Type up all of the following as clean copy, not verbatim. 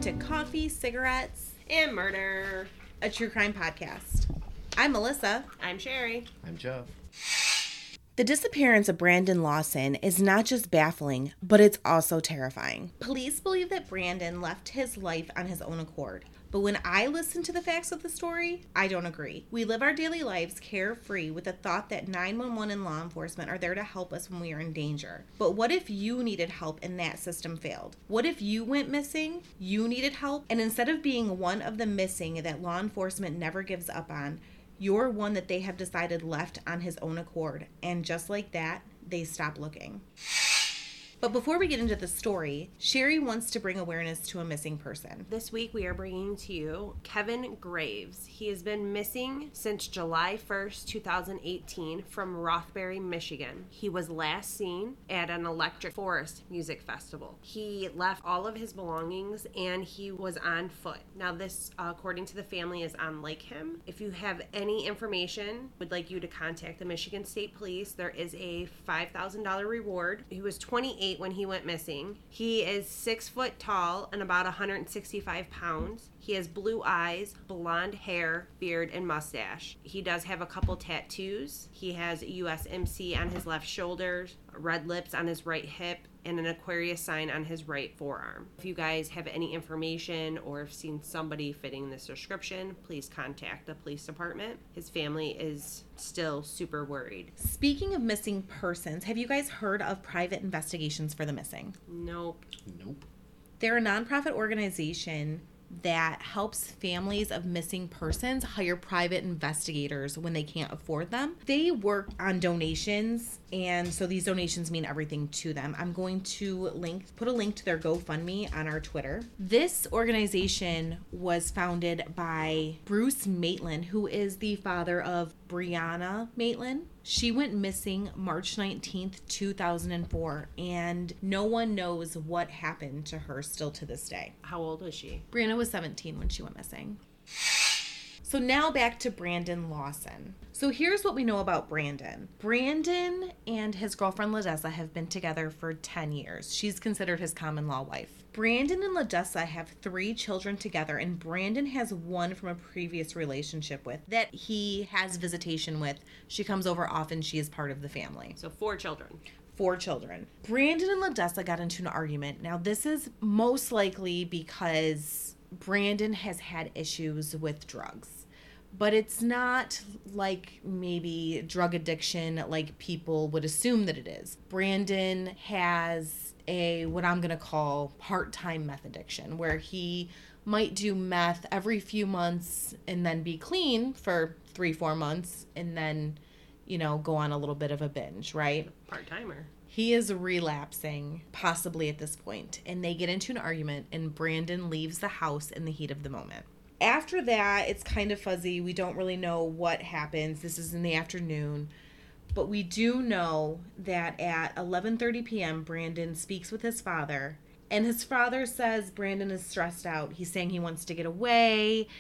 to Coffee, Cigarettes, and Murder, a true crime podcast. I'm Melissa. I'm Sherry. I'm Jeff. The disappearance of Brandon Lawson is not just baffling, but it's also terrifying. Police believe that Brandon left his life on his own accord. But when I listen to the facts of the story, I don't agree. We live our daily lives carefree with the thought that 911 and law enforcement are there to help us when we are in danger. But what if you needed help and that system failed? What if you went missing, you needed help, and instead of being one of the missing that law enforcement never gives up on, you're one that they have decided left on his own accord, and just like that, they stop looking. But before we get into the story, Sherry wants to bring awareness to a missing person. This week we are bringing to you Kevin Graves. He has been missing since July 1st, 2018 from Rothbury, Michigan. He was last seen at an Electric Forest music festival. He left all of his belongings and he was on foot. Now this, according to the family, is unlike him. If you have any information, would like you to contact the Michigan State Police. There is a $5,000 reward. He was 28 when he went missing. He is 6 foot tall and about 165 pounds. He has blue eyes, blonde hair, beard, and mustache. He does have a couple tattoos. He has USMC on his left shoulder, red lips on his right hip, and an Aquarius sign on his right forearm. If you guys have any information or have seen somebody fitting this description, please contact the police department. His family is still super worried. Speaking of missing persons, have you guys heard of private investigations for the missing? Nope. They're a nonprofit organization that helps families of missing persons hire private investigators when they can't afford them. They work on donations, and so these donations mean everything to them. I'm going to put a link to their GoFundMe on our Twitter. This organization was founded by Bruce Maitland, who is the father of Brianna Maitland. She went missing March 19th, 2004, and no one knows what happened to her still to this day. How old was she? Brianna was 17 when she went missing. So now back to Brandon Lawson. So here's what we know about Brandon. Brandon and his girlfriend LaDessa have been together for 10 years. She's considered his common law wife. Brandon and LaDessa have 3 children together, and Brandon has one from a previous relationship with that he has visitation with. She comes over often. She is part of the family. So 4 children. 4 children. Brandon and LaDessa got into an argument. Now, this is most likely because Brandon has had issues with drugs. But it's not like maybe drug addiction like people would assume that it is. Brandon has what I'm going to call part-time meth addiction, where he might do meth every few months and then be clean for 3-4 months and then, go on a little bit of a binge, right? Part-timer. He is relapsing, possibly at this point, and they get into an argument, and Brandon leaves the house in the heat of the moment. After that, it's kind of fuzzy. We don't really know what happens. This is in the afternoon. But we do know that at 11:30 p.m., Brandon speaks with his father. And his father says Brandon is stressed out. He's saying he wants to get away.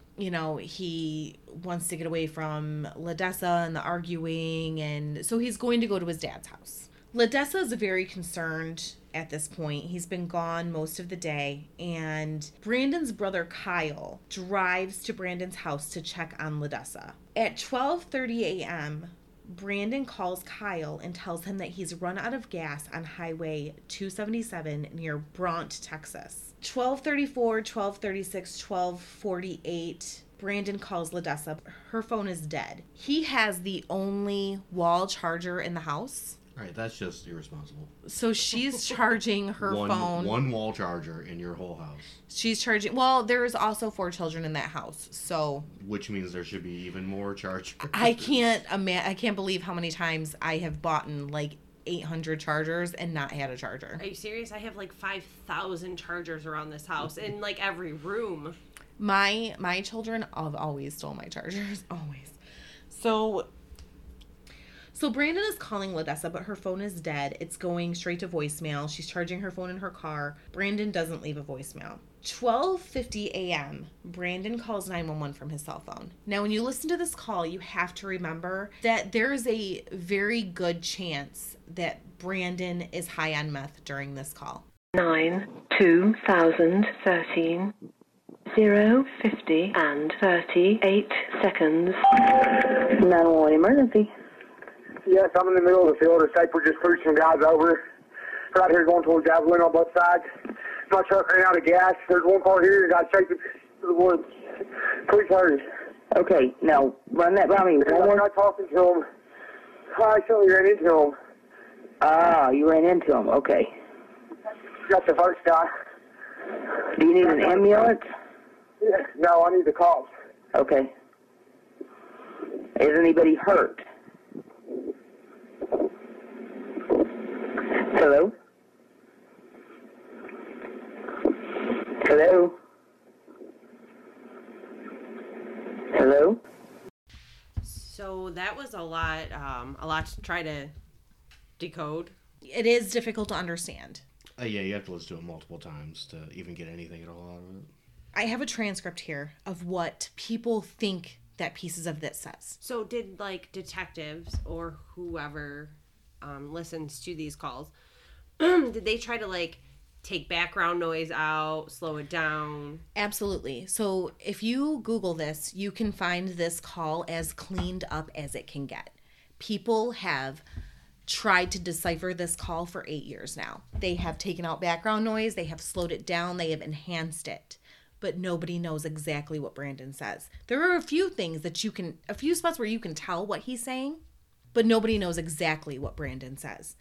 He wants to get away from LaDessa and the arguing. And so he's going to go to his dad's house. LaDessa is very concerned at this point. He's been gone most of the day, and Brandon's brother Kyle drives to Brandon's house to check on LaDessa. At 12:30 a.m., Brandon calls Kyle and tells him that he's run out of gas on Highway 277 near Bront, Texas. 12:34, 12:36, 12:48, Brandon calls LaDessa. Her phone is dead. He has the only wall charger in the house. All right, that's just irresponsible. So she's charging her phone. One wall charger in your whole house. She's charging. Well, there's also 4 children in that house, so. Which means there should be even more chargers. I can't believe how many times I have bought 800 chargers and not had a charger. Are you serious? I have 5,000 chargers around this house in every room. My children have always stole my chargers, always. So Brandon is calling LaDessa, but her phone is dead. It's going straight to voicemail. She's charging her phone in her car. Brandon doesn't leave a voicemail. 12:50 a.m., Brandon calls 911 from his cell phone. Now, when you listen to this call, you have to remember that there is a very good chance that Brandon is high on meth during this call. 9, 2013, 050 and 38 seconds. 911 emergency. Yes, I'm in the middle of the field. It's like we're just pushing some guys over. Right here going towards Abilene on both sides. My truck ran out of gas. There's one car here that got shaken to the woods. Please hurry. Okay, now run that by me. I'm not talking to him. I actually ran into him. Ah, you ran into him. Okay. Got the first guy. Do you need an ambulance? Yeah, no, I need the cops. Okay. Is anybody hurt? Hello? Hello? Hello? So that was a lot to try to decode. It is difficult to understand. Yeah, you have to listen to it multiple times to even get anything at all out of it. I have a transcript here of what people think that pieces of this says. So did like detectives or whoever listens to these calls, did they try to like take background noise out, slow it down? Absolutely. So if you Google this, you can find this call as cleaned up as it can get. People have tried to decipher this call for 8 years now. They have taken out background noise, they have slowed it down, they have enhanced it, but nobody knows exactly what Brandon says. There are a few things that a few spots where you can tell what he's saying, but nobody knows exactly what Brandon says.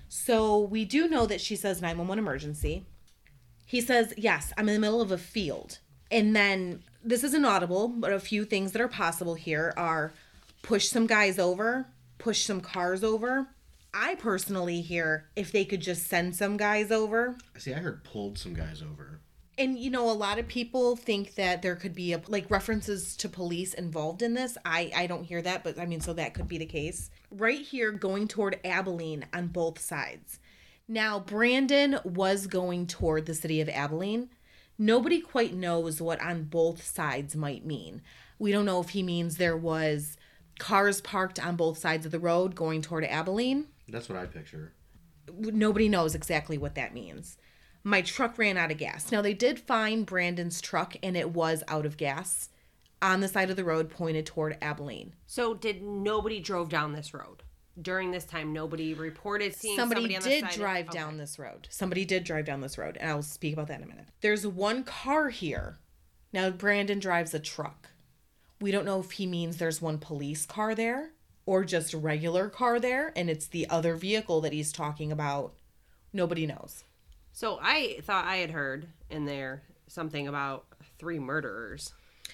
So we do know that she says 911 emergency. He says, yes, I'm in the middle of a field. And then this is inaudible, but a few things that are possible here are push some guys over, push some cars over. I personally hear if they could just send some guys over. See, I heard pulled some guys over. And, a lot of people think that there could be references to police involved in this. I don't hear that, but so that could be the case. Right here, going toward Abilene on both sides. Now, Brandon was going toward the city of Abilene. Nobody quite knows what on both sides might mean. We don't know if he means there was cars parked on both sides of the road going toward Abilene. That's what I picture. Nobody knows exactly what that means. My truck ran out of gas. Now, they did find Brandon's truck, and it was out of gas on the side of the road pointed toward Abilene. So nobody drove down this road? During this time, nobody reported seeing somebody on the side? Somebody did drive down this road. Somebody did drive down this road, and I'll speak about that in a minute. There's one car here. Now, Brandon drives a truck. We don't know if he means there's one police car there or just a regular car there, and it's the other vehicle that he's talking about. Nobody knows. So I thought I had heard in there something about 3 murderers.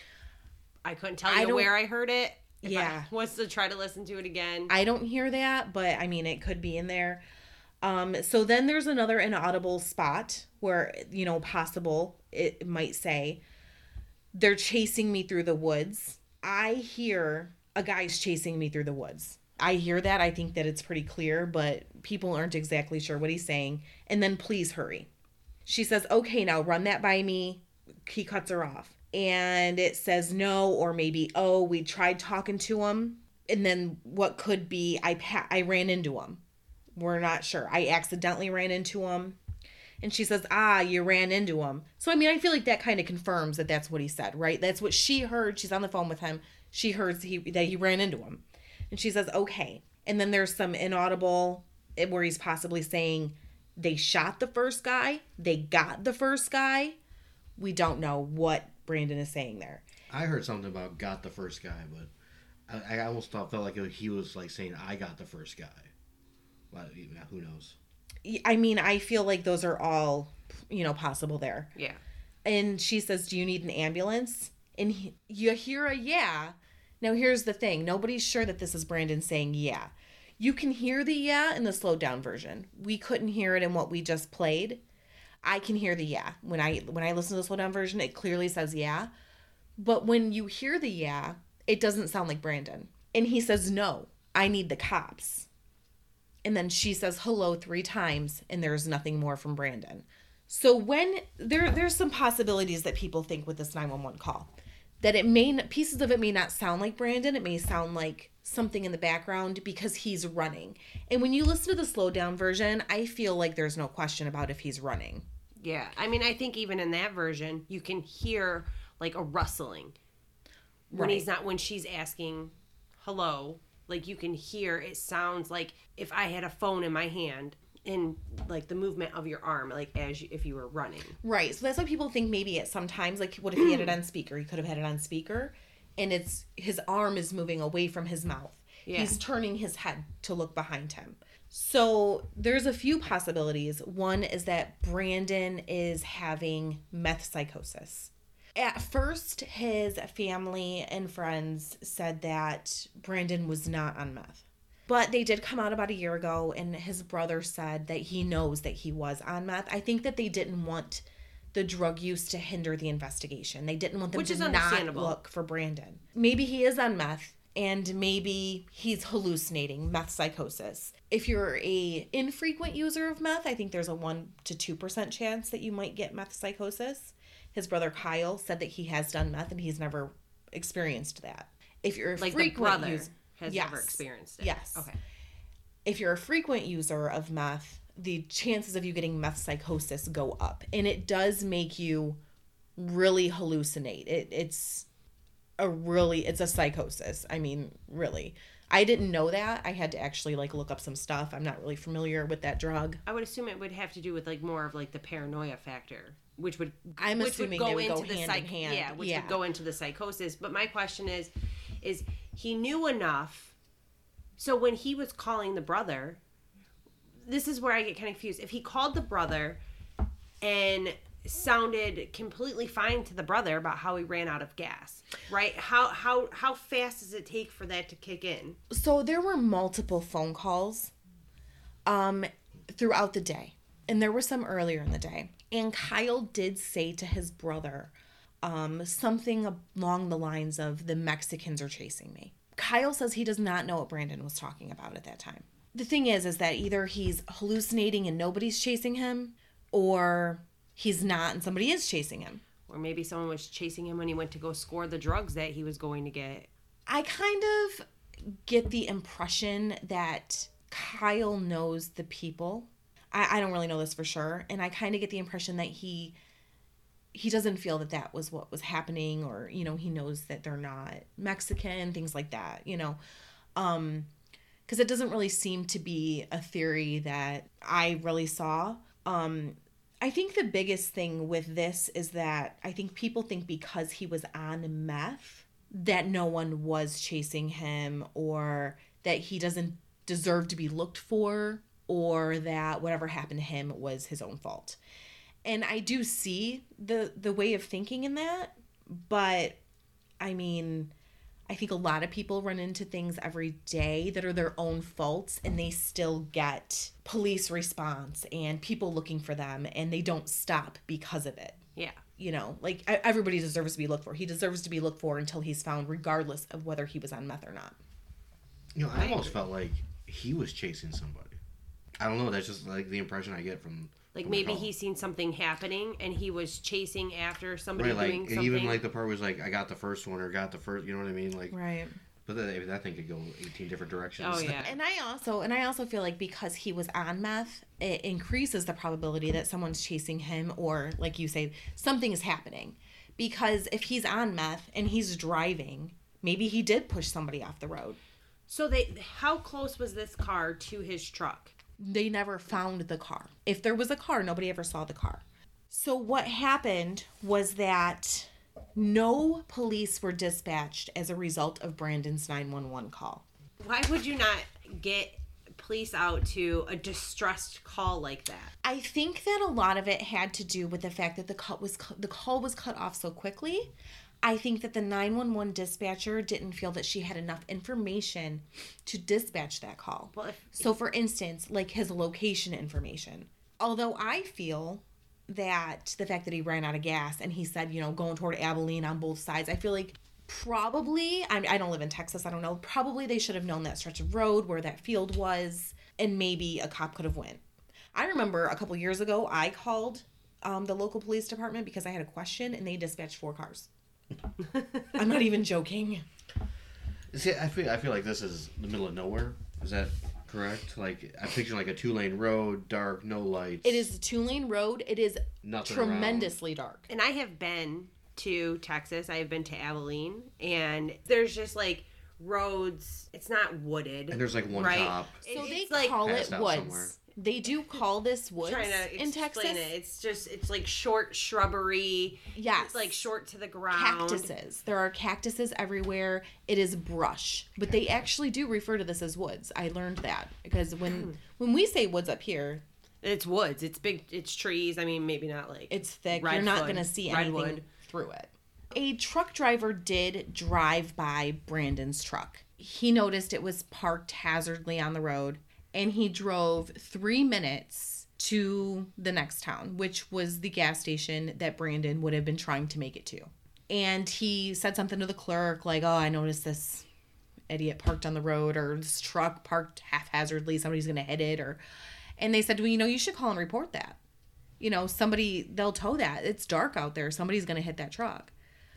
I couldn't tell you where I heard it. If I was to try to listen to it again. I don't hear that, but it could be in there. So then there's another inaudible spot where, possible it might say, they're chasing me through the woods. I hear a guy's chasing me through the woods. I hear that. I think that it's pretty clear, but people aren't exactly sure what he's saying. And then please hurry. She says, okay, now run that by me. He cuts her off. And it says no, or maybe, oh, we tried talking to him. And then what could be, I ran into him. We're not sure. I accidentally ran into him. And she says, you ran into him. So, I feel like that kind of confirms that that's what he said, right? That's what she heard. She's on the phone with him. She heard that he ran into him. And she says, okay. And then there's some inaudible where he's possibly saying they shot the first guy. They got the first guy. We don't know what Brandon is saying there. I heard something about got the first guy, but I almost felt like he was like saying I got the first guy. But who knows? I feel like those are all, possible there. Yeah. And she says, do you need an ambulance? And you hear a yeah. Now, here's the thing. Nobody's sure that this is Brandon saying yeah. You can hear the yeah in the slowed down version. We couldn't hear it in what we just played. I can hear the yeah. When I listen to the slowed down version, it clearly says yeah. But when you hear the yeah, it doesn't sound like Brandon. And he says, no, I need the cops. And then she says hello 3 times, and there's nothing more from Brandon. So when there's some possibilities that people think with this 911 call. that pieces of it may not sound like Brandon. It may sound like something in the background because he's running. And when you listen to the slowed down version, I feel like there's no question about if he's running. Yeah. I mean, I think even in that version, you can hear like a rustling when when she's asking hello. Like you can hear, it sounds like if I had a phone in my hand and like the movement of your arm, like if you were running. Right. So that's why people think maybe at sometimes, like what if he had it on speaker? He could have had it on speaker and his arm is moving away from his mouth. Yeah. He's turning his head to look behind him. So there's a few possibilities. One is that Brandon is having meth psychosis. At first, his family and friends said that Brandon was not on meth. But they did come out about a year ago, and his brother said that he knows that he was on meth. I think that they didn't want the drug use to hinder the investigation. They didn't want them to not look for Brandon. Maybe he is on meth, and maybe he's hallucinating, meth psychosis. If you're a infrequent user of meth, I think there's a 1 to 2% chance that you might get meth psychosis. His brother Kyle said that he has done meth and he's never experienced that. If you're a frequent user, has never experienced it. Yes. Okay. If you're a frequent user of meth, the chances of you getting meth psychosis go up, and it does make you really hallucinate. It's a psychosis. I mean, really. I didn't know that. I had to actually like look up some stuff. I'm not really familiar with that drug. I would assume it would have to do with like more of like the paranoia factor, which would assuming go they would into go hand in hand. Yeah, which would go into the psychosis. But my question is he knew enough. So when he was calling the brother, this is where I get kind of confused. If he called the brother and sounded completely fine to the brother about how he ran out of gas, right? How fast does it take for that to kick in? So there were multiple phone calls throughout the day, and there were some earlier in the day. And Kyle did say to his brother something along the lines of, the Mexicans are chasing me. Kyle says he does not know what Brandon was talking about at that time. The thing is that either he's hallucinating and nobody's chasing him, or he's not and somebody is chasing him. Or maybe someone was chasing him when he went to go score the drugs that he was going to get. I kind of get the impression that Kyle knows the people. I don't really know this for sure. And I kind of get the impression that he doesn't feel that that was what was happening, or, you know, he knows that they're not Mexican, things like that, you know. Because it doesn't really seem to be a theory that I really saw. I think the biggest thing with this is that I think people think because he was on meth that no one was chasing him, or that he doesn't deserve to be looked for, or that whatever happened to him was his own fault. And I do see the way of thinking in that, but I mean, I think a lot of people run into things every day that are their own faults, and they still get police response and people looking for them, and they don't stop because of it. Yeah. You know, like everybody deserves to be looked for. He deserves to be looked for until he's found, regardless of whether he was on meth or not. You know, I almost felt like he was chasing somebody. I don't know. That's just like the impression I get from. Like maybe he's seen something happening and he was chasing after somebody doing something. Even like the part was like, I got the first one, or got the first, you know what I mean? Like, right. But that thing could go 18 different directions. Oh yeah. And I also feel like because he was on meth, it increases the probability that someone's chasing him, or like you say, something is happening. Because if he's on meth and he's driving, maybe he did push somebody off the road. So how close was this car to his truck? They never found the car. If there was a car, nobody ever saw the car. So what happened was that no police were dispatched as a result of Brandon's 911 call. Why would you not get police out to a distressed call like that? I think that a lot of it had to do with the fact that the call was cut off so quickly. I think that the 911 dispatcher didn't feel that she had enough information to dispatch that call. So, for instance, like his location information. Although I feel that the fact that he ran out of gas and he said, you know, going toward Abilene on both sides, I feel like probably, I don't live in Texas, I don't know, probably they should have known that stretch of road where that field was, and maybe a cop could have went. I remember a couple years ago, I called the local police department because I had a question, and they dispatched 4 cars. I'm not even joking. See, I feel like this is the middle of nowhere. Is that correct? Like, I picture like a 2-lane road, dark, no lights. It is a 2-lane road. It is Nothing tremendously dark. And I have been to Texas. I have been to Abilene, and there's just like roads. It's not wooded. And there's like one right? cop. So they It's like call it passed out woods. somewhere. They do call this woods trying to in Texas. explain it. It's like short shrubbery. Yes. It's like short to the ground. Cactuses. There are cactuses everywhere. It is brush, but they actually do refer to this as woods. I learned that because when we say woods up here, It's woods. It's big. It's trees. I mean, maybe not like it's thick. You're redwood. not going to see anything Redwood. through it. A truck driver did drive by Brandon's truck. He noticed it was parked hazardly on the road, and he drove 3 minutes to the next town, which was the gas station that Brandon would have been trying to make it to. And he said something to the clerk like, oh, I noticed this idiot parked on the road, or this truck parked haphazardly. Somebody's going to hit it. And they said, well, you should call and report that. They'll tow that. It's dark out there. Somebody's going to hit that truck.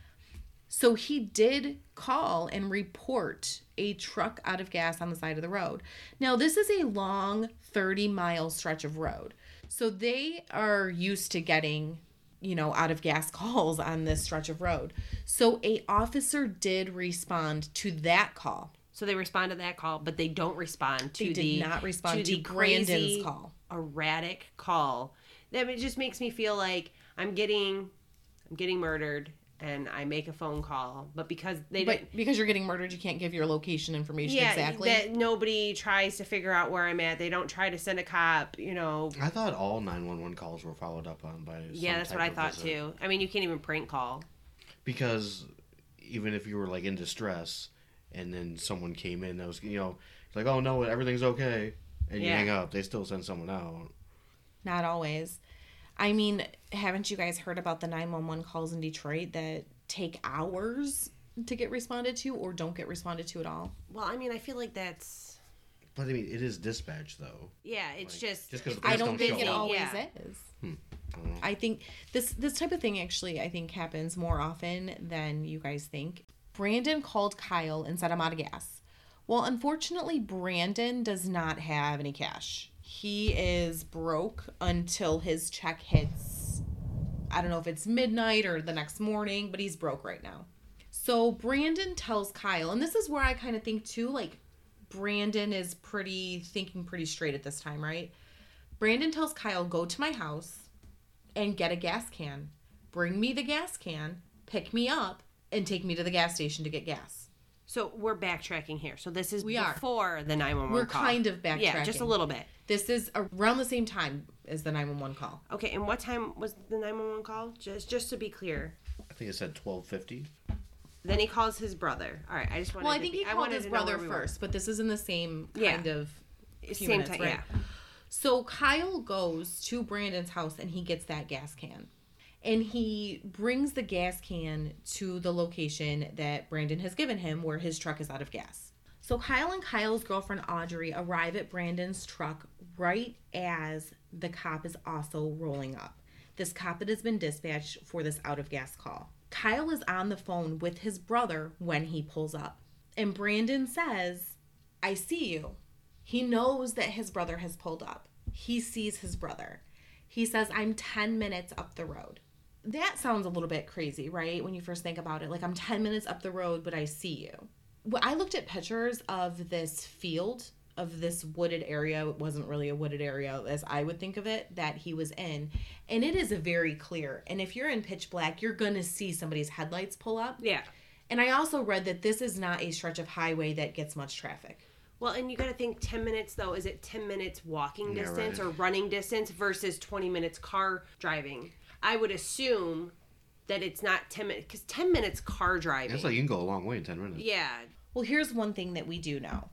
So he did call and report a truck out of gas on the side of the road. Now, this is a long 30-mile stretch of road. So they are used to getting, out of gas calls on this stretch of road. So a officer did respond to that call. So they respond to that call, but they don't respond to They did not respond to crazy, Brandon's call. erratic call. That it just makes me feel like I'm getting murdered, and I make a phone call, but because because you're getting murdered, you can't give your location information exactly. that nobody tries to figure out where I'm at. They don't try to send a cop. I thought all 911 calls were followed up on by. Yeah, that's what I thought too. I mean, you can't even prank call. Because even if you were like in distress, and then someone came in that was like, oh no, everything's okay, and you hang up, they still send someone out. Not always. I mean, haven't you guys heard about the 911 calls in Detroit that take hours to get responded to or don't get responded to at all? Well, I mean, I feel like that's... But I mean, it is dispatch though. Yeah, it's just... because I don't think it show up. always Yeah. is. I think this type of thing actually, I think, happens more often than you guys think. Brandon called Kyle and said, I'm out of gas. Well, unfortunately, Brandon does not have any cash. He is broke until his check hits, I don't know if it's midnight or the next morning, but he's broke right now. So Brandon tells Kyle, and this is where I kind of think too, like Brandon is thinking pretty straight at this time, right? Brandon tells Kyle, go to my house and get a gas can. Bring me the gas can, pick me up, and take me to the gas station to get gas. So we're backtracking here. So this is We are. before the 911 We're call. kind of backtracking. Yeah, just a little bit. This is around the same time as the 911 call. Okay, and what time was the 911 call? Just to be clear. I think it said 12:50. Then he calls his brother. All right, I just wanted Well, I think he called wanted his to know brother where we were. first, but this is in the same kind of few Same minutes, time, right? yeah. So Kyle goes to Brandon's house and he gets that gas can. And he brings the gas can to the location that Brandon has given him where his truck is out of gas. So Kyle and Kyle's girlfriend Audrey arrive at Brandon's truck right as the cop is also rolling up. This cop that has been dispatched for this out of gas call. Kyle is on the phone with his brother when he pulls up. And Brandon says, I see you. He knows that his brother has pulled up. He sees his brother. He says, I'm 10 minutes up the road. That sounds a little bit crazy, right? When you first think about it. Like, I'm 10 minutes up the road, but I see you. Well, I looked at pictures of this field, of this wooded area. It wasn't really a wooded area as I would think of it, that he was in. And it is very clear. And if you're in pitch black, you're going to see somebody's headlights pull up. Yeah. And I also read that this is not a stretch of highway that gets much traffic. Well, and you got to think 10 minutes, though. Is it 10 minutes walking Yeah, distance right. or running distance versus 20 minutes car driving? I would assume that it's not 10 minutes, because 10 minutes car driving. It's like you can go a long way in 10 minutes. Yeah. Well, here's one thing that we do know.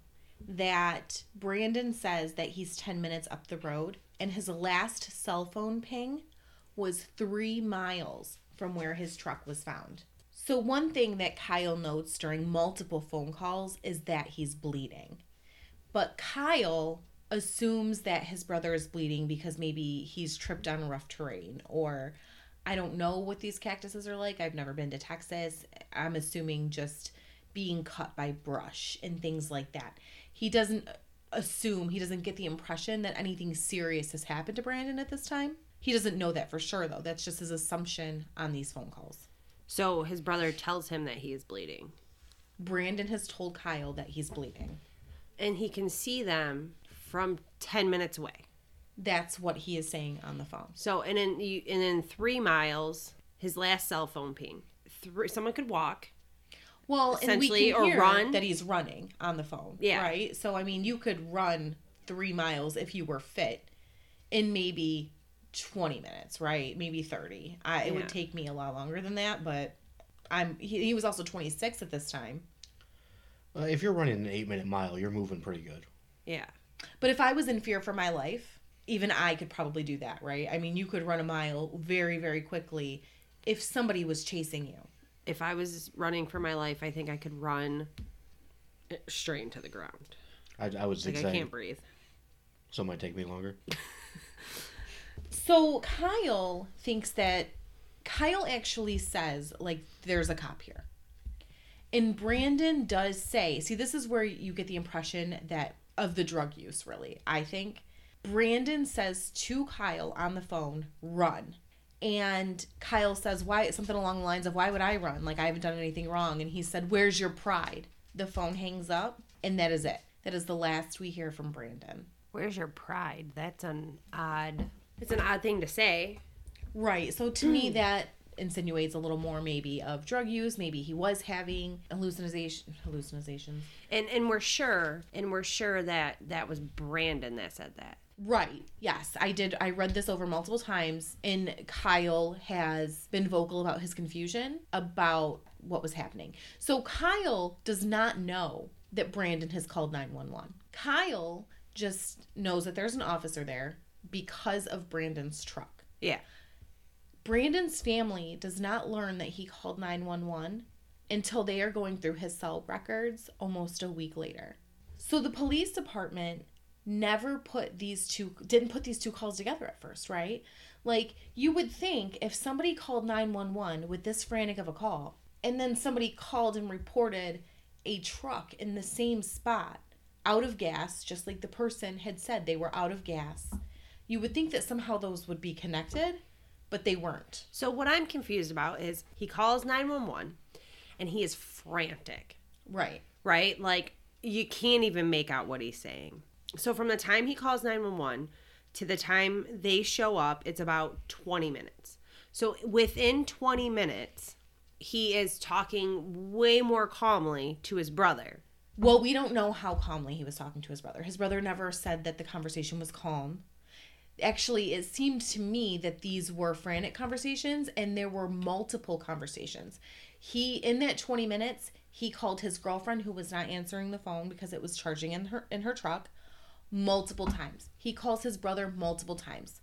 That Brandon says that he's 10 minutes up the road, and his last cell phone ping was 3 miles from where his truck was found. So one thing that Kyle notes during multiple phone calls is that he's bleeding. But Kyle assumes that his brother is bleeding because maybe he's tripped on rough terrain, or I don't know what these cactuses are like. I've never been to Texas. I'm assuming just being cut by brush and things like that. He doesn't get the impression that anything serious has happened to Brandon at this time. He doesn't know that for sure, though. That's just his assumption on these phone calls. So his brother tells him that he is bleeding. Brandon has told Kyle that he's bleeding. And he can see them from 10 minutes away. That's what he is saying on the phone. So, and in 3 miles, his last cell phone ping. Someone could walk. Well, essentially, and we can or hear run. that he's running on the phone. Yeah. Right? So, I mean, you could run 3 miles if you were fit in maybe 20 minutes, right? Maybe 30. It would take me a lot longer than that, but he was also 26 at this time. If you're running an 8-minute mile, you're moving pretty good. Yeah. But if I was in fear for my life, even I could probably do that, right? I mean, you could run a mile very, very quickly if somebody was chasing you. If I was running for my life, I think I could run straight into the ground. I would zigzag. I can't breathe. So it might take me longer. So Kyle actually says, like, there's a cop here. And Brandon does say, see, this is where you get the impression that of the drug use, really, I think. Brandon says to Kyle on the phone, run. And Kyle says, why? Something along the lines of, why would I run? Like, I haven't done anything wrong. And he said, where's your pride? The phone hangs up, and that is it. That is the last we hear from Brandon. Where's your pride? It's an odd thing to say. Right. So to me, that insinuates a little more maybe of drug use. Maybe he was having hallucinations. And we're sure that was Brandon that said that. Right. Yes, I did. I read this over multiple times, and Kyle has been vocal about his confusion about what was happening. So Kyle does not know that Brandon has called 911. Kyle just knows that there's an officer there because of Brandon's truck. Yeah. Brandon's family does not learn that he called 911 until they are going through his cell records almost a week later. So the police department didn't put these two calls together at first, right? Like, you would think if somebody called 911 with this frantic of a call, and then somebody called and reported a truck in the same spot out of gas, just like the person had said they were out of gas, you would think that somehow those would be connected, but they weren't. So what I'm confused about is he calls 911 and he is frantic. Right. Right? Like, you can't even make out what he's saying. So from the time he calls 911 to the time they show up, it's about 20 minutes. So within 20 minutes, he is talking way more calmly to his brother. Well, we don't know how calmly he was talking to his brother. His brother never said that the conversation was calm. Actually, it seemed to me that these were frantic conversations, and there were multiple conversations. In that 20 minutes, he called his girlfriend, who was not answering the phone because it was charging in her truck, multiple times. He calls his brother multiple times.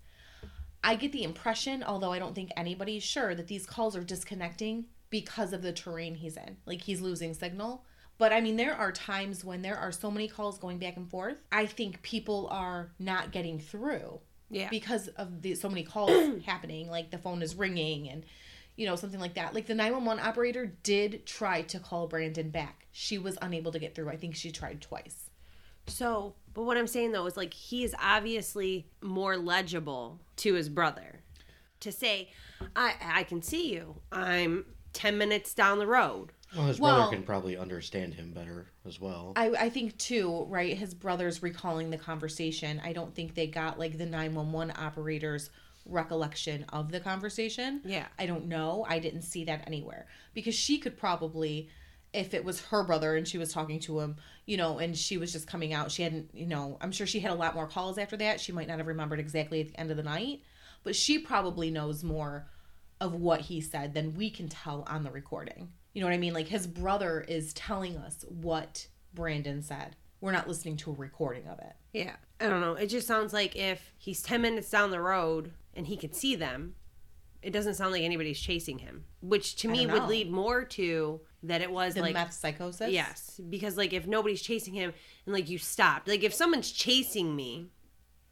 I get the impression, although I don't think anybody's sure, that these calls are disconnecting because of the terrain he's in. Like, he's losing signal. But, I mean, there are times when there are so many calls going back and forth, I think people are not getting through. Yeah. Because of so many calls happening, like the phone is ringing and, something like that. Like, the 911 operator did try to call Brandon back. She was unable to get through. I think she tried twice. So, but what I'm saying, though, is, like, he is obviously more legible to his brother to say, I can see you. I'm 10 minutes down the road. Well, his brother can probably understand him better as well. I think, too, right, his brother's recalling the conversation. I don't think they got, like, the 911 operator's recollection of the conversation. Yeah. I don't know. I didn't see that anywhere. Because she could probably, if it was her brother and she was talking to him, and she was just coming out, she hadn't, I'm sure she had a lot more calls after that. She might not have remembered exactly at the end of the night. But she probably knows more of what he said than we can tell on the recording. You know what I mean? Like, his brother is telling us what Brandon said. We're not listening to a recording of it. Yeah. I don't know. It just sounds like if he's 10 minutes down the road and he can see them, it doesn't sound like anybody's chasing him. Which to me would lead more to that it was the like meth psychosis? Yes. Because, like, if nobody's chasing him and, like, you stopped. Like, if someone's chasing me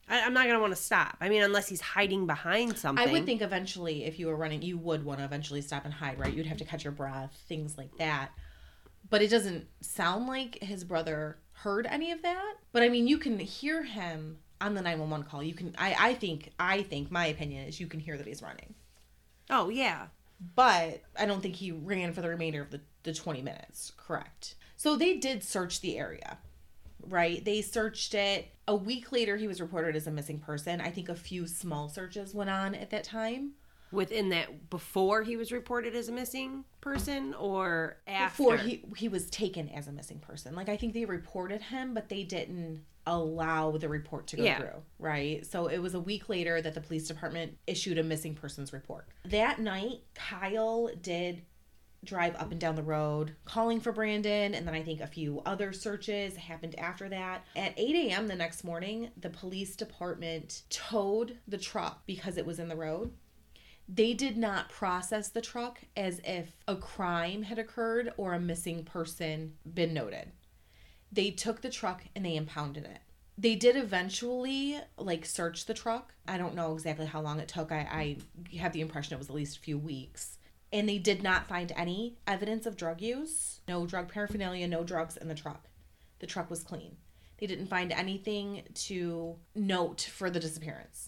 I'm not going to want to stop. I mean, unless he's hiding behind something. I would think eventually, if you were running, you would want to eventually stop and hide, right? You'd have to catch your breath, things like that. But it doesn't sound like his brother heard any of that. But I mean, you can hear him on the 911 call. You can. I think my opinion is you can hear that he's running. Oh yeah. But I don't think he ran for the remainder of the 20 minutes. Correct. So they did search the area. Right? They searched it. A week later, he was reported as a missing person. I think a few small searches went on at that time. Within that, before he was reported as a missing person or after? Before he was taken as a missing person. Like, I think they reported him, but they didn't allow the report to go through. Right? So it was a week later that the police department issued a missing persons report. That night, Kyle did drive up and down the road calling for Brandon, and then I think a few other searches happened after that. At 8 a.m. the next morning, the police department towed the truck because it was in the road. They did not process the truck as if a crime had occurred or a missing person been noted. They took the truck and they impounded it. They did eventually search the truck. I don't know exactly how long it took. I have the impression it was at least a few weeks. And they did not find any evidence of drug use, no drug paraphernalia, no drugs in the truck. The truck was clean. They didn't find anything to note for the disappearance.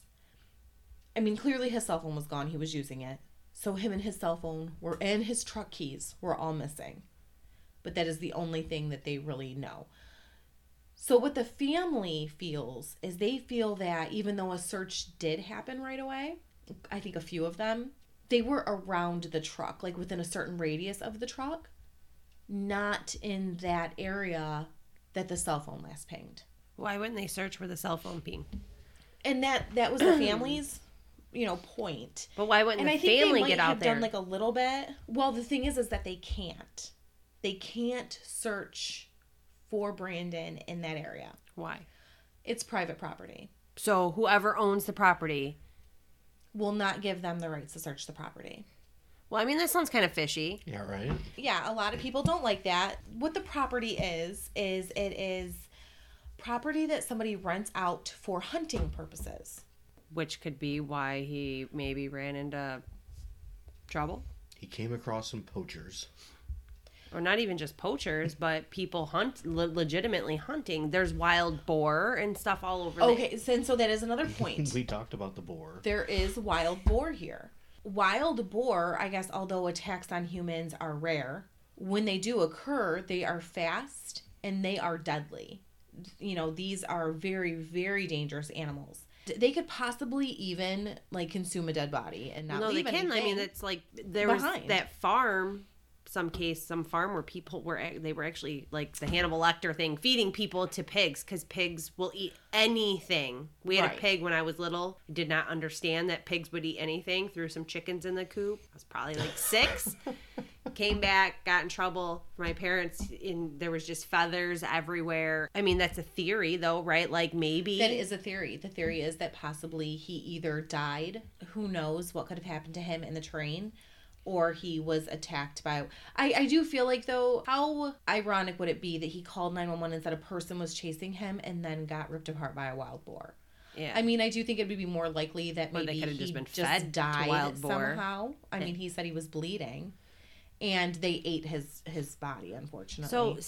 I mean, clearly his cell phone was gone. He was using it. So him and his cell phone and his truck keys were all missing. But that is the only thing that they really know. So what the family feels is they feel that even though a search did happen right away, I think a few of them, they were around the truck, like within a certain radius of the truck, not in that area that the cell phone last pinged. Why wouldn't they search where the cell phone pinged? And that was the family's, point. But why wouldn't the family get out there? And I think they might have done a little bit. Well, the thing is that they can't. They can't search for Brandon in that area. Why? It's private property. So whoever owns the property will not give them the rights to search the property. Well, I mean, that sounds kind of fishy. Yeah, right? Yeah, a lot of people don't like that. What the property is it is property that somebody rents out for hunting purposes. Which could be why he maybe ran into trouble. He came across some poachers. Or not even just poachers, but people legitimately hunting. There's wild boar and stuff all over there. Okay, so that is another point. We talked about the boar. There is wild boar here. Wild boar, I guess, although attacks on humans are rare, when they do occur, they are fast and they are deadly. These are very, very dangerous animals. They could possibly even consume a dead body and not leave anything. No, they can. I mean, it's there was that farm. Some farm where people were actually the Hannibal Lecter thing, feeding people to pigs because pigs will eat anything. We had a pig when I was little. I did not understand that pigs would eat anything. Threw some chickens in the coop. I was probably 6. Came back, got in trouble for my parents, and there was just feathers everywhere. I mean, that's a theory though, right? Maybe that is a theory. The theory is that possibly he either died. Who knows what could have happened to him in the train? Or he was attacked by... I do feel though, how ironic would it be that he called 911 and said a person was chasing him and then got ripped apart by a wild boar? Yeah. I mean, I do think it would be more likely that maybe he just been fed died to wild boar. somehow. I mean, he said he was bleeding. And they ate his body, unfortunately. So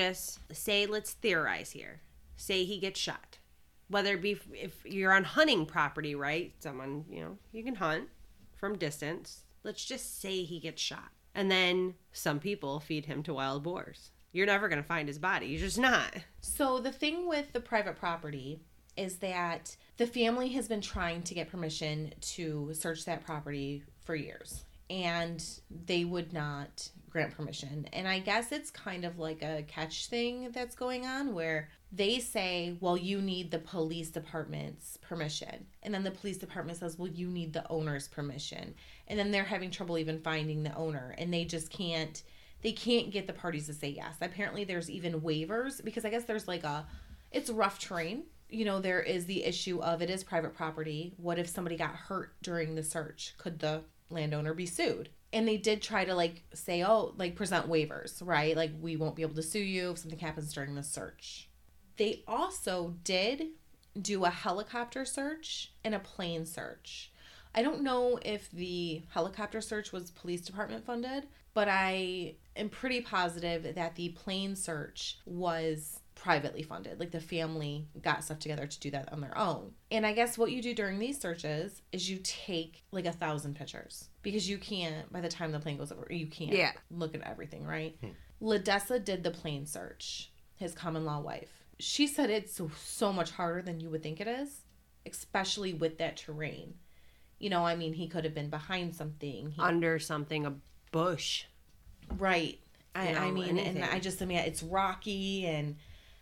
let's theorize here. Say he gets shot. Whether it be if you're on hunting property, right? Someone, you can hunt from distance. Let's just say he gets shot. And then some people feed him to wild boars. You're never going to find his body. You're just not. So the thing with the private property is that the family has been trying to get permission to search that property for years. And they would not grant permission. And I guess it's kind of like a catch thing that's going on where they say, well, you need the police department's permission. And then the police department says, well, you need the owner's permission. And then they're having trouble even finding the owner. And they just can't get the parties to say yes. Apparently there's even waivers because I guess there's it's rough terrain. There is the issue of it is private property. What if somebody got hurt during the search? Could the landowner be sued? And they did try to say, present waivers, right? We won't be able to sue you if something happens during the search. They also did do a helicopter search and a plane search. I don't know if the helicopter search was police department funded, but I am pretty positive that the plane search was privately funded. Like the family got stuff together to do that on their own. And I guess what you do during these searches is you take like 1,000 pictures because you can't, by the time the plane goes over, you can't look at everything, right? Ledessa did the plane search, his common law wife. She said it's so much harder than you would think it is, especially with that terrain. You know, I mean, he could have been behind something. Under something, a bush. Right. I mean, anything. and I just, I mean, it's rocky and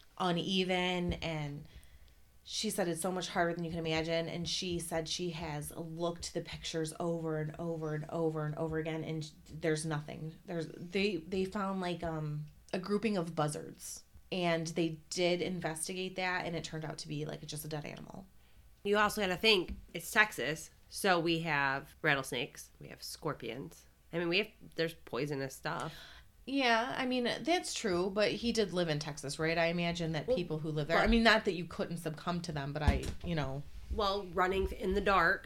uneven, and she said it's so much harder than you can imagine. And she said she has looked the pictures over and over and over and over again, and there's nothing. They found like a grouping of buzzards, and they did investigate that, and it turned out to be like just a dead animal. You also got to think it's Texas, so we have rattlesnakes, we have scorpions. I mean, there's poisonous stuff. Yeah, I mean, that's true, but he did live in Texas, right? I imagine that people who live there, I mean, not that you couldn't succumb to them, but Well, running in the dark,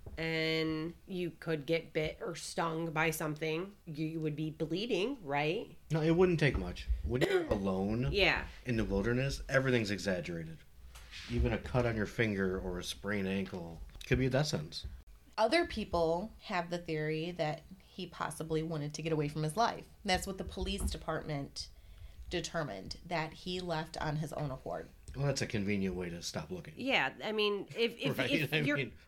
and you could get bit or stung by something, you would be bleeding, right? No, it wouldn't take much. When you're alone in the wilderness, everything's exaggerated. Even a cut on your finger or a sprained ankle could be a death sentence. Other people have the theory that he possibly wanted to get away from his life. That's what the police department determined, that he left on his own accord. Well, that's a convenient way to stop looking. Yeah, I mean, if Right? you're...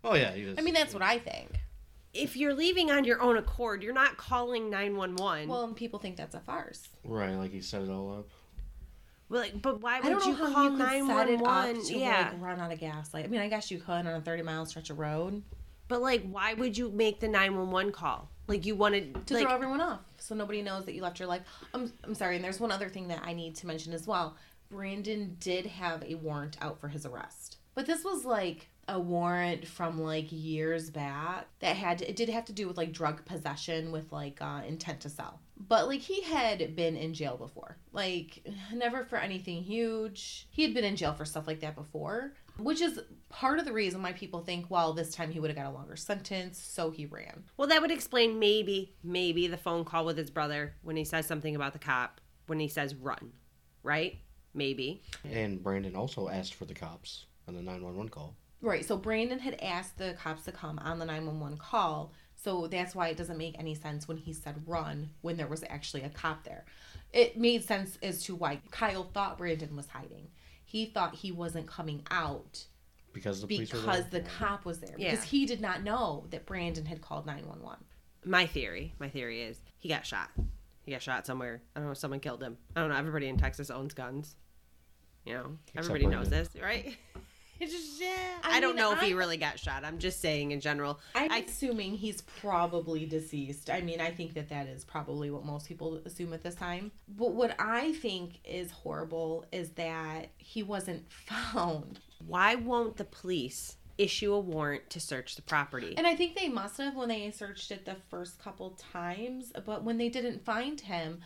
I mean, that's what I think. If you're leaving on your own accord, you're not calling 911. Well, and people think that's a farce. Right, like he set it all up. Well, but why I would don't you know how call you could set it 911? up to like run out of gas. Like, I mean, I guess you could on a 30-mile stretch of road. But like, why would you make the 911 call? Like, you wanted To throw everyone off, so nobody knows that you left your life. I'm sorry, and there's one other thing that I need to mention as well. Brandon did have a warrant out for his arrest, but this was like a warrant from like years back that it did have to do with like drug possession with like intent to sell. But like he had been in jail before, like never for anything huge. He had been in jail for stuff like that before, which is part of the reason why people think, well, this time he would have got a longer sentence, so he ran. Well, that would explain maybe the phone call with his brother when he says something about the cop, when he says run, right? Maybe. And Brandon also asked for the cops on the 911 call. Right, so Brandon had asked the cops to come on the 911 call, so that's why it doesn't make any sense when he said run when there was actually a cop there. It made sense as to why Kyle thought Brandon was hiding. He thought he wasn't coming out because the police were there? Because the cop was there. Yeah. Because he did not know that Brandon had called 911. My theory is he got shot. He got shot somewhere. I don't know if someone killed him. I don't know. Everybody in Texas owns guns. You know, everybody knows this, right? It's just, I don't know if he really got shot. I'm just saying in general. I'm assuming he's probably deceased. I mean, I think that is probably what most people assume at this time. But what I think is horrible is that he wasn't found. Why won't the police issue a warrant to search the property? And I think they must have when they searched it the first couple times. But when they didn't find him,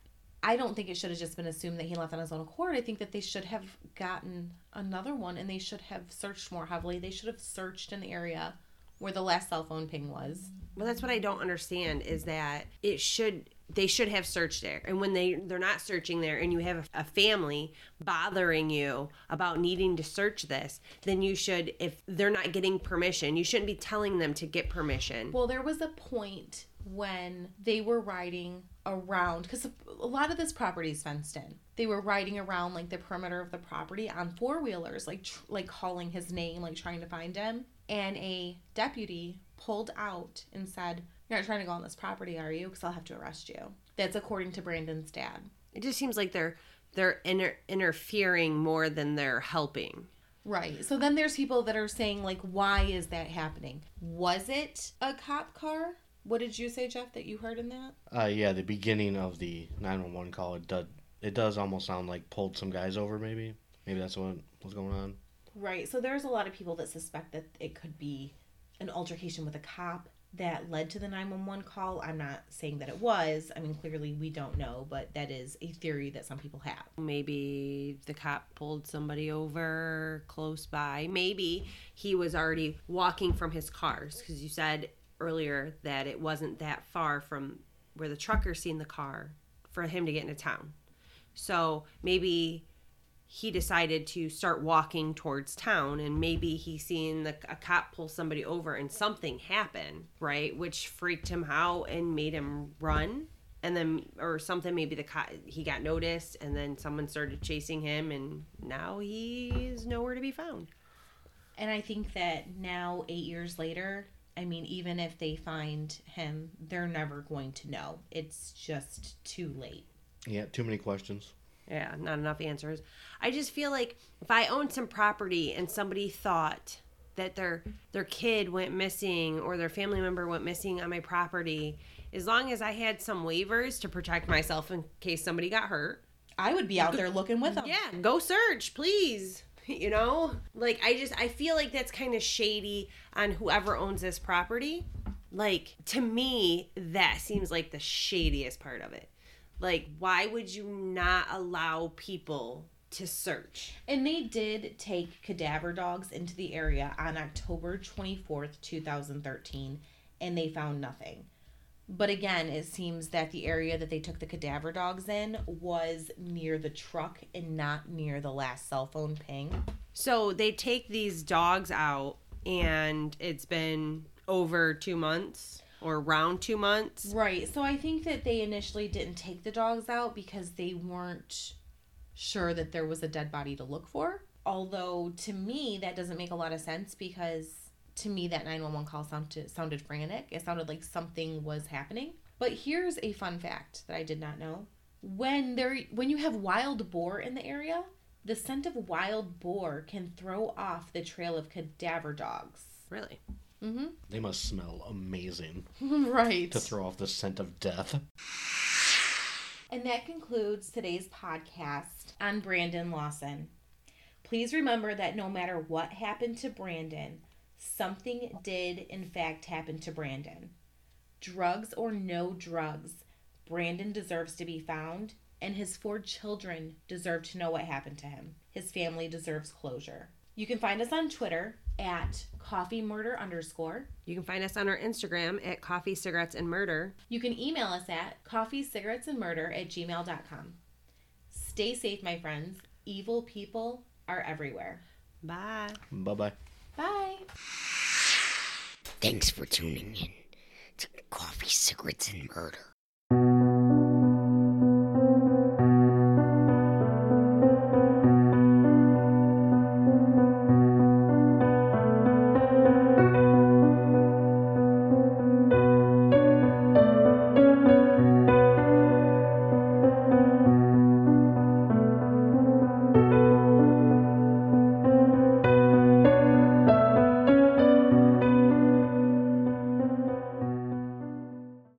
I don't think it should have just been assumed that he left on his own accord. I think that they should have gotten another one and they should have searched more heavily. They should have searched in the area where the last cell phone ping was. Well, that's what I don't understand is that they should have searched there. And when they're not searching there and you have a family bothering you about needing to search this, then you should, if they're not getting permission, you shouldn't be telling them to get permission. Well, there was a point when they were riding around, because a lot of this property is fenced in. They were riding around like the perimeter of the property on four-wheelers, like calling his name, like trying to find him. And a deputy pulled out and said, "You're not trying to go on this property, are you? Because I'll have to arrest you." That's according to Brandon's dad. It just seems like they're interfering more than they're helping. Right. So then there's people that are saying, like, why is that happening? Was it a cop car? What did you say, Jeff, that you heard in that? Yeah, the beginning of the 911 call, it does almost sound like pulled some guys over, maybe. Maybe that's what was going on. Right. So there's a lot of people that suspect that it could be an altercation with a cop, that led to the 911 call. I'm not saying that it was. I mean, clearly we don't know, but that is a theory that some people have. Maybe the cop pulled somebody over close by. Maybe he was already walking from his cars, because you said earlier that it wasn't that far from where the trucker seen the car for him to get into town. So maybe he decided to start walking towards town, and maybe he seen a cop pull somebody over and something happened, right? Which freaked him out and made him run. And then, or something, maybe he got noticed, and then someone started chasing him, and now he is nowhere to be found. And I think that now, 8 years later, I mean, even if they find him, they're never going to know. It's just too late. Yeah, too many questions. Yeah, not enough answers. I just feel like if I owned some property and somebody thought that their kid went missing or their family member went missing on my property, as long as I had some waivers to protect myself in case somebody got hurt, I would be out there looking with them. yeah, go search, please. You know? Like, I feel like that's kind of shady on whoever owns this property. Like, to me, that seems like the shadiest part of it. Like, why would you not allow people to search? And they did take cadaver dogs into the area on October 24th, 2013, and they found nothing. But again, it seems that the area that they took the cadaver dogs in was near the truck and not near the last cell phone ping. So they take these dogs out, and it's been over 2 months. Or around 2 months. Right. So I think that they initially didn't take the dogs out because they weren't sure that there was a dead body to look for. Although, to me, that doesn't make a lot of sense because, to me, that 911 call sounded frantic. It sounded like something was happening. But here's a fun fact that I did not know. When you have wild boar in the area, the scent of wild boar can throw off the trail of cadaver dogs. Really? Mm-hmm. They must smell amazing. Right. To throw off the scent of death. And that concludes today's podcast on Brandon Lawson. Please remember that no matter what happened to Brandon, something did in fact happen to Brandon. Drugs or no drugs, Brandon deserves to be found, and his 4 children deserve to know what happened to him. His family deserves closure. You can find us on Twitter at coffeemurder_. You can find us on our Instagram at Coffee, Cigarettes, and Murder. You can email us at coffeecigarettesandmurder@gmail.com. Stay safe, my friends. Evil people are everywhere. Bye. Bye-bye. Bye. Thanks for tuning in to Coffee, Cigarettes, and Murder.